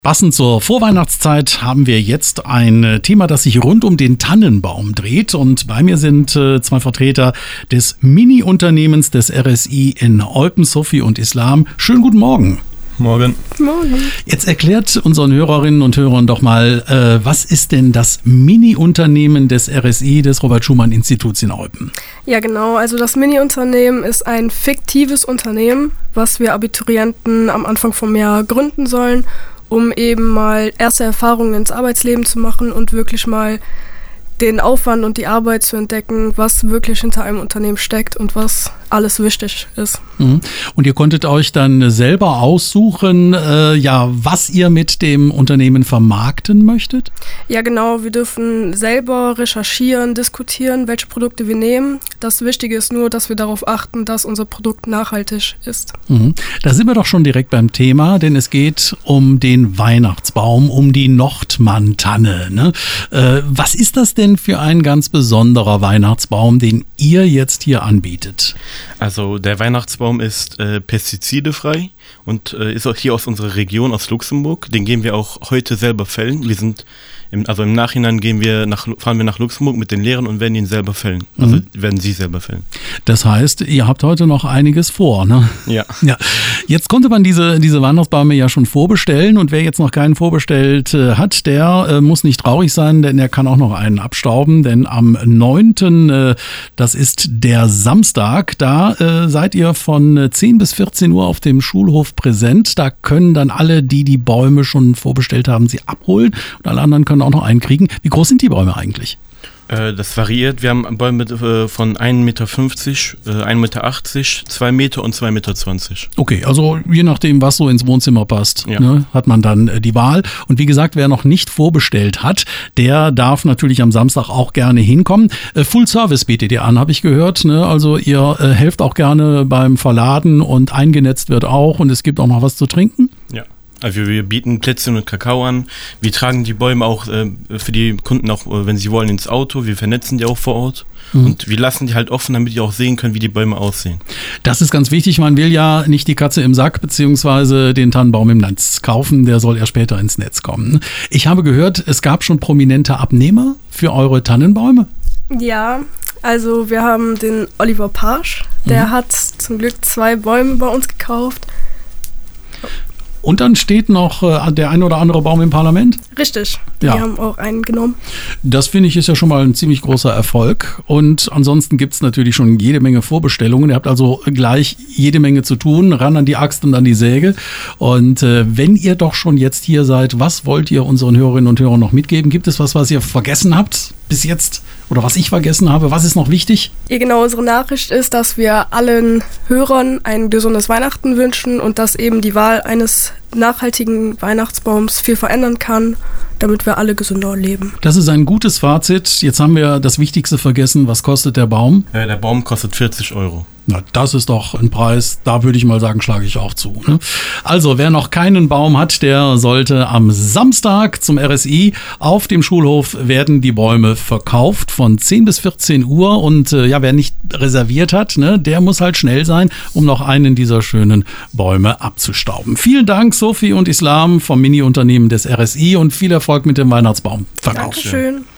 Passend zur Vorweihnachtszeit haben wir jetzt ein Thema, das sich rund um den Tannenbaum dreht. Und bei mir sind zwei Vertreter des Mini-Unternehmens des RSI in Eupen, Sophie und Islam. Schönen guten Morgen. Morgen. Morgen. Jetzt erklärt unseren Hörerinnen und Hörern doch mal, was ist denn das Mini-Unternehmen des RSI, des Robert-Schumann-Instituts in Eupen? Ja, genau. Also das Mini-Unternehmen ist ein fiktives Unternehmen, was wir Abiturienten am Anfang vom Jahr gründen sollen, um eben mal erste Erfahrungen ins Arbeitsleben zu machen und wirklich mal den Aufwand und die Arbeit zu entdecken, was wirklich hinter einem Unternehmen steckt und was alles wichtig ist. Und ihr konntet euch dann selber aussuchen, was ihr mit dem Unternehmen vermarkten möchtet? Ja, genau. Wir dürfen selber recherchieren, diskutieren, welche Produkte wir nehmen. Das Wichtige ist nur, dass wir darauf achten, dass unser Produkt nachhaltig ist. Da sind wir doch schon direkt beim Thema, denn es geht um den Weihnachtsbaum, um die Nordmann-Tanne, ne? Was ist das denn für ein ganz besonderer Weihnachtsbaum, den ihr jetzt hier anbietet? Also der Weihnachtsbaum ist pestizidefrei und ist auch hier aus unserer Region, aus Luxemburg. Den gehen wir auch heute selber fällen. Wir sind im Nachhinein fahren wir nach Luxemburg mit den Lehrern und werden ihn selber fällen. Also werden sie selber fällen. Das heißt, ihr habt heute noch einiges vor, ne? Ja. Jetzt konnte man diese Weihnachtsbäume ja schon vorbestellen und wer jetzt noch keinen vorbestellt hat, der muss nicht traurig sein, denn er kann auch noch einen abstauben, denn am 9., das ist der Samstag, da seid ihr von 10 bis 14 Uhr auf dem Schulhof präsent. Da können dann alle, die Bäume schon vorbestellt haben, sie abholen und alle anderen können auch noch einen kriegen. Wie groß sind die Bäume eigentlich? Das variiert. Wir haben Bäume von 1,50 Meter, 1,80 Meter, 2 Meter und 2,20 Meter. Okay, also je nachdem, was so ins Wohnzimmer passt, ja, ne, hat man dann die Wahl. Und wie gesagt, wer noch nicht vorbestellt hat, der darf natürlich am Samstag auch gerne hinkommen. Full Service bietet ihr an, habe ich gehört. Ne? Also ihr helft auch gerne beim Verladen und eingenetzt wird auch und es gibt auch noch was zu trinken. Ja. Also wir bieten Plätzchen und Kakao an. Wir tragen die Bäume auch für die Kunden auch, wenn sie wollen, ins Auto. Wir vernetzen die auch vor Ort. Und wir lassen die halt offen, damit die auch sehen können, wie die Bäume aussehen. Das ist ganz wichtig. Man will ja nicht die Katze im Sack beziehungsweise den Tannenbaum im Netz kaufen. Der soll ja später ins Netz kommen. Ich habe gehört, es gab schon prominente Abnehmer für eure Tannenbäume. Ja, also wir haben den Oliver Pasch. Der hat zum Glück 2 Bäume bei uns gekauft. Und dann steht noch der ein oder andere Baum im Parlament? Richtig, ja. Die haben auch einen genommen. Das finde ich ist ja schon mal ein ziemlich großer Erfolg. Und ansonsten gibt es natürlich schon jede Menge Vorbestellungen. Ihr habt also gleich jede Menge zu tun, ran an die Axt und an die Säge. Und wenn ihr doch schon jetzt hier seid, was wollt ihr unseren Hörerinnen und Hörern noch mitgeben? Gibt es was ihr vergessen habt bis jetzt oder was ich vergessen habe? Was ist noch wichtig? Ja, genau, unsere Nachricht ist, dass wir allen Hörern ein gesundes Weihnachten wünschen und dass eben die Wahl eines nachhaltigen Weihnachtsbaums viel verändern kann, damit wir alle gesünder leben. Das ist ein gutes Fazit. Jetzt haben wir das Wichtigste vergessen. Was kostet der Baum? Der Baum kostet 40 Euro. Na, das ist doch ein Preis, da würde ich mal sagen, schlage ich auch zu. Ne? Also, wer noch keinen Baum hat, der sollte am Samstag zum RSI. Auf dem Schulhof werden die Bäume verkauft von 10 bis 14 Uhr. Und wer nicht reserviert hat, ne, der muss halt schnell sein, um noch einen dieser schönen Bäume abzustauben. Vielen Dank, Sophie und Islam vom Mini-Unternehmen des RSI und viel Erfolg mit dem Weihnachtsbaumverkauf. Dankeschön.